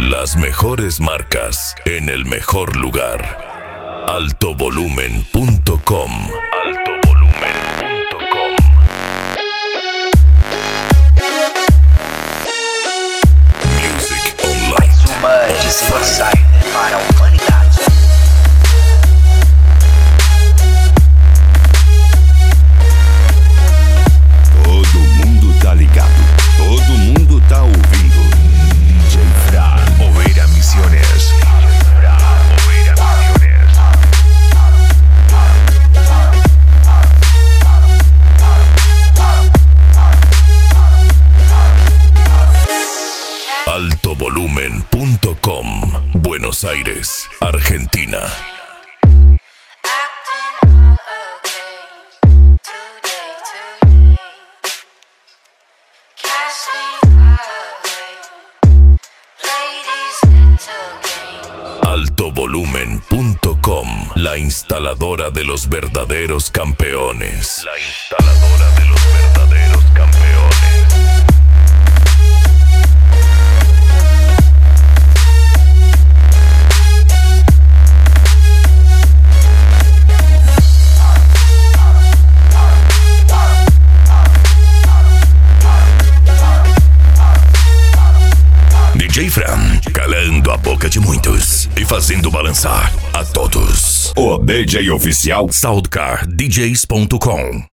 Las mejores marcas en el mejor lugar. Altovolumen.com. Altovolumen.com. Music online. Submerge-se no site para a humanidade. Todo mundo tá ligado, todo mundo tá ouvindo. DJ Fra, Oveira Misiones. Altovolumen.com. Buenos Aires, Argentina. Altovolumen.com, la instaladora de los verdaderos campeones. La instaladora de los verdaderos campeones. DJ Fran, calando a boca de muitos e fazendo balançar a todos. O DJ oficial SoundCardDJs.com.